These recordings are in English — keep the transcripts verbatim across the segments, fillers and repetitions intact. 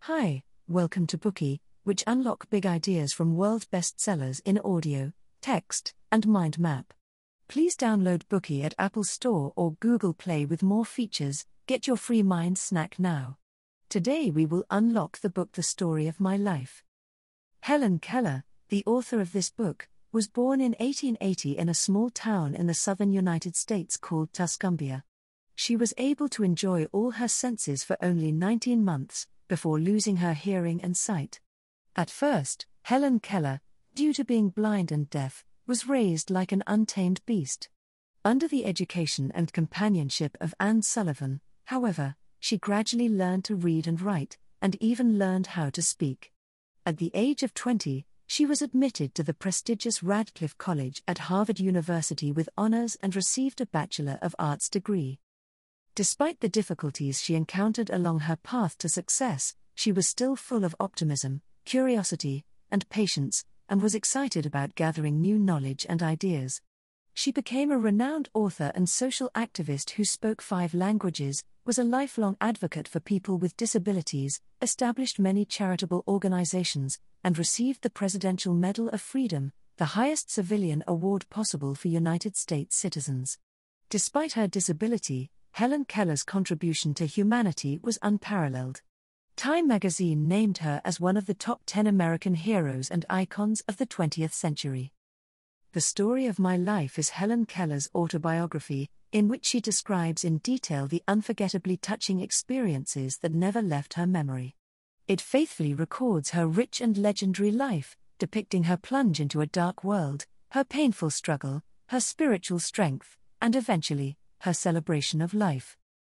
Hi, welcome to Bookey, which unlock big ideas from world bestsellers in audio, text, and mind map. Please download Bookey at Apple Store or Google Play with more features. Get your free mind snack now. Today we will unlock the book The Story of My Life. Helen Keller, the author of this book, was born in eighteen eighty in a small town in the southern United States called Tuscumbia. She was able to enjoy all her senses for only nineteen months, before losing her hearing and sight. At first, Helen Keller, due to being blind and deaf, was raised like an untamed beast. Under the education and companionship of Anne Sullivan, however, she gradually learned to read and write, and even learned how to speak. At the age of twenty, she was admitted to the prestigious Radcliffe College at Harvard University with honors and received a Bachelor of Arts degree. Despite the difficulties she encountered along her path to success, she was still full of optimism, curiosity, and patience, and was excited about gathering new knowledge and ideas. She became a renowned author and social activist who spoke five languages, was a lifelong advocate for people with disabilities, established many charitable organizations, and received the Presidential Medal of Freedom, the highest civilian award possible for United States citizens. Despite her disability, Helen Keller's contribution to humanity was unparalleled. Time magazine named her as one of the top ten American heroes and icons of the twentieth century. The Story of My Life is Helen Keller's autobiography, in which she describes in detail the unforgettably touching experiences that never left her memory. It faithfully records her rich and legendary life, depicting her plunge into a dark world, her painful struggle, her spiritual strength, and eventually, her celebration of life.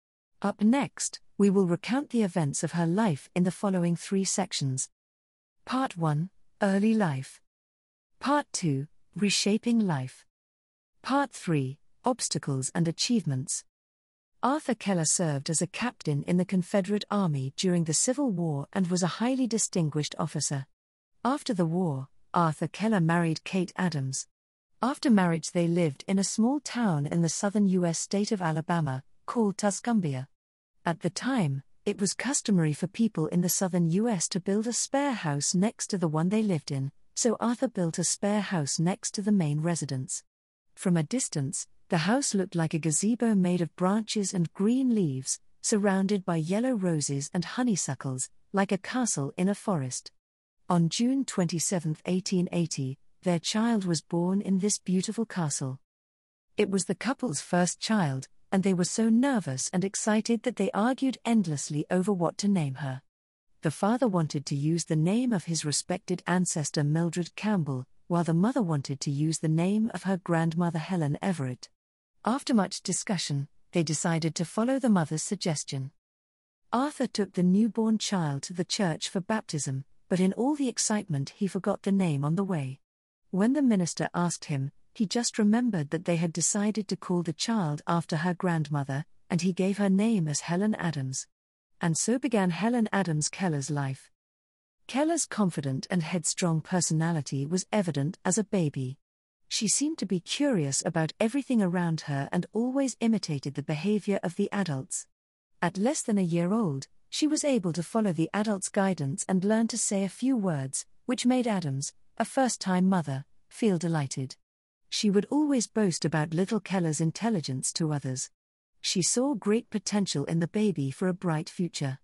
Up next, we will recount the events of her life in the following three sections. Part one, Early Life. Part two, Reshaping Life. Part three, Obstacles and Achievements. Arthur Keller served as a captain in the Confederate Army during the Civil War and was a highly distinguished officer. After the war, Arthur Keller married Kate Adams. After marriage they lived in a small town in the southern U S state of Alabama, called Tuscumbia. At the time, it was customary for people in the southern U S to build a spare house next to the one they lived in, so Arthur built a spare house next to the main residence. From a distance, the house looked like a gazebo made of branches and green leaves, surrounded by yellow roses and honeysuckles, like a castle in a forest. On June twenty-seventh, eighteen eighty, their child was born in this beautiful castle. It was the couple's first child, and they were so nervous and excited that they argued endlessly over what to name her. The father wanted to use the name of his respected ancestor Mildred Campbell, while the mother wanted to use the name of her grandmother Helen Everett. After much discussion, they decided to follow the mother's suggestion. Arthur took the newborn child to the church for baptism, but in all the excitement he forgot the name on the way. When the minister asked him, he just remembered that they had decided to call the child after her grandmother, and he gave her name as Helen Adams. And so began Helen Adams Keller's life. Keller's confident and headstrong personality was evident as a baby. She seemed to be curious about everything around her and always imitated the behavior of the adults. At less than a year old, she was able to follow the adults' guidance and learn to say a few words, which made Adams, a first-time mother, feel delighted. She would always boast about little Keller's intelligence to others. She saw great potential in the baby for a bright future.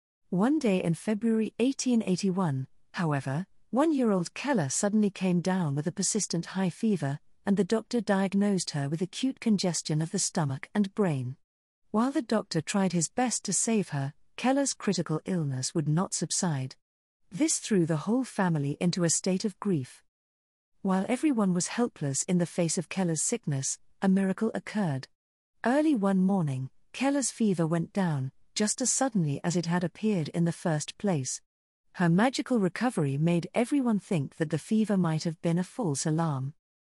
One day in February eighteen eighty-one, however, one-year-old Keller suddenly came down with a persistent high fever, and the doctor diagnosed her with acute congestion of the stomach and brain. While the doctor tried his best to save her, Keller's critical illness would not subside. This threw the whole family into a state of grief. While everyone was helpless in the face of Keller's sickness, a miracle occurred. Early one morning, Keller's fever went down, just as suddenly as it had appeared in the first place. Her magical recovery made everyone think that the fever might have been a false alarm.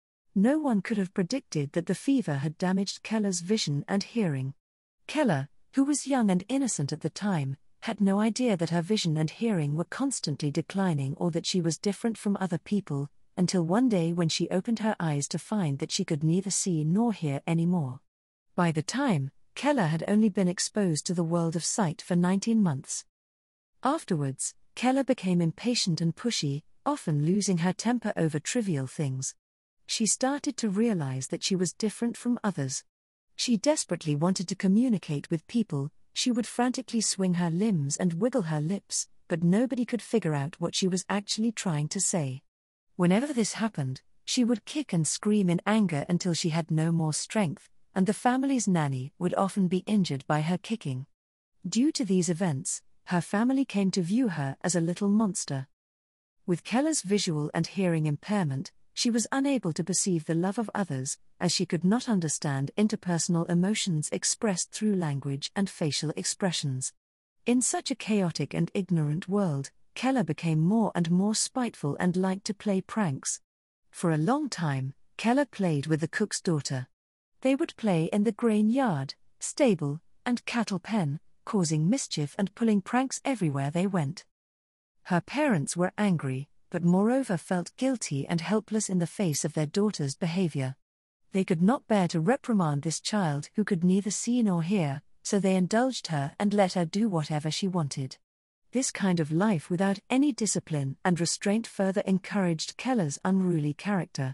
No one could have predicted that the fever had damaged Keller's vision and hearing. Keller, who was young and innocent at the time, had no idea that her vision and hearing were constantly declining or that she was different from other people, until one day when she opened her eyes to find that she could neither see nor hear anymore. By the time, Keller had only been exposed to the world of sight for nineteen months. Afterwards, Keller became impatient and pushy, often losing her temper over trivial things. She started to realize that she was different from others. She desperately wanted to communicate with people. She would frantically swing her limbs and wiggle her lips, but nobody could figure out what she was actually trying to say. Whenever this happened, she would kick and scream in anger until she had no more strength, and the family's nanny would often be injured by her kicking. Due to these events, her family came to view her as a little monster. With Keller's visual and hearing impairment, she was unable to perceive the love of others, as she could not understand interpersonal emotions expressed through language and facial expressions. In such a chaotic and ignorant world, Keller became more and more spiteful and liked to play pranks. For a long time, Keller played with the cook's daughter. They would play in the grain yard, stable, and cattle pen, causing mischief and pulling pranks everywhere they went. Her parents were angry, but moreover felt guilty and helpless in the face of their daughter's behavior. They could not bear to reprimand this child who could neither see nor hear, so they indulged her and let her do whatever she wanted. This kind of life without any discipline and restraint further encouraged Keller's unruly character.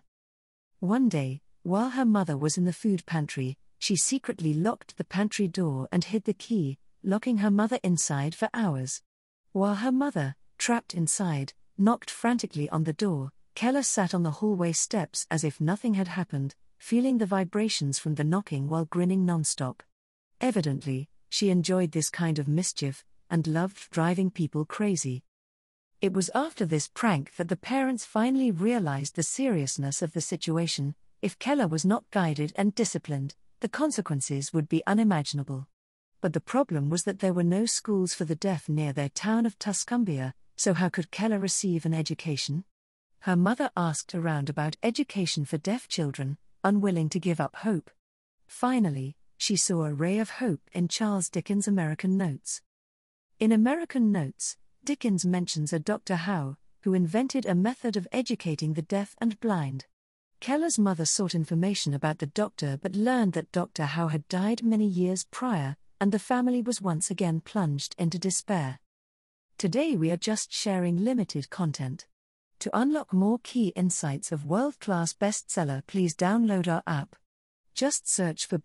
One day, while her mother was in the food pantry, she secretly locked the pantry door and hid the key, locking her mother inside for hours. While her mother, trapped inside, knocked frantically on the door, Keller sat on the hallway steps as if nothing had happened, feeling the vibrations from the knocking while grinning nonstop. Evidently, she enjoyed this kind of mischief, and loved driving people crazy. It was after this prank that the parents finally realized the seriousness of the situation. If Keller was not guided and disciplined, the consequences would be unimaginable. But the problem was that there were no schools for the deaf near their town of Tuscumbia, so how could Keller receive an education? Her mother asked around about education for deaf children, unwilling to give up hope. Finally, she saw a ray of hope in Charles Dickens' American Notes. In American Notes, Dickens mentions a Doctor Howe, who invented a method of educating the deaf and blind. Keller's mother sought information about the doctor but learned that Doctor Howe had died many years prior, and the family was once again plunged into despair. Today we are just sharing limited content. To unlock more key insights of world-class bestseller, please download our app. Just search for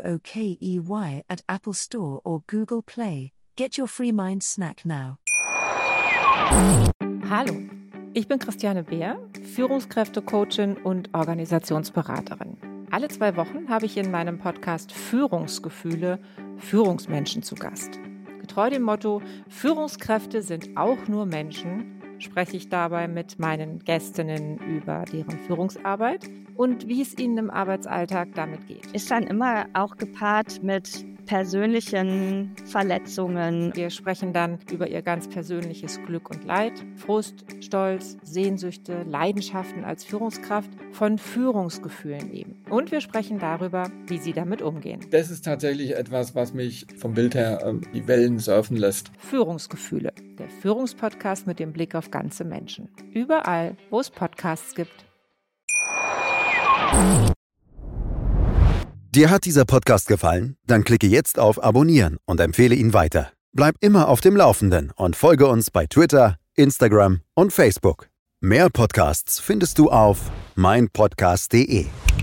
Bookey at Apple Store or Google Play. Get your free mind snack now. Hallo, ich bin Christiane Beer, Führungskräftecoachin und Organisationsberaterin. Alle zwei Wochen habe ich in meinem Podcast Führungsgefühle Führungsmenschen zu Gast. Getreu dem Motto, Führungskräfte sind auch nur Menschen, spreche ich dabei mit meinen Gästinnen über deren Führungsarbeit und wie es ihnen im Arbeitsalltag damit geht. Ist dann immer auch gepaart mit persönlichen Verletzungen. Wir sprechen dann über ihr ganz persönliches Glück und Leid, Frust, Stolz, Sehnsüchte, Leidenschaften als Führungskraft, von Führungsgefühlen eben. Und wir sprechen darüber, wie sie damit umgehen. Das ist tatsächlich etwas, was mich vom Bild her äh, die Wellen surfen lässt. Führungsgefühle, der Führungspodcast mit dem Blick auf ganze Menschen. Überall, wo es Podcasts gibt. Dir hat dieser Podcast gefallen? Dann klicke jetzt auf Abonnieren und empfehle ihn weiter. Bleib immer auf dem Laufenden und folge uns bei Twitter, Instagram und Facebook. Mehr Podcasts findest du auf mein podcast punkt de.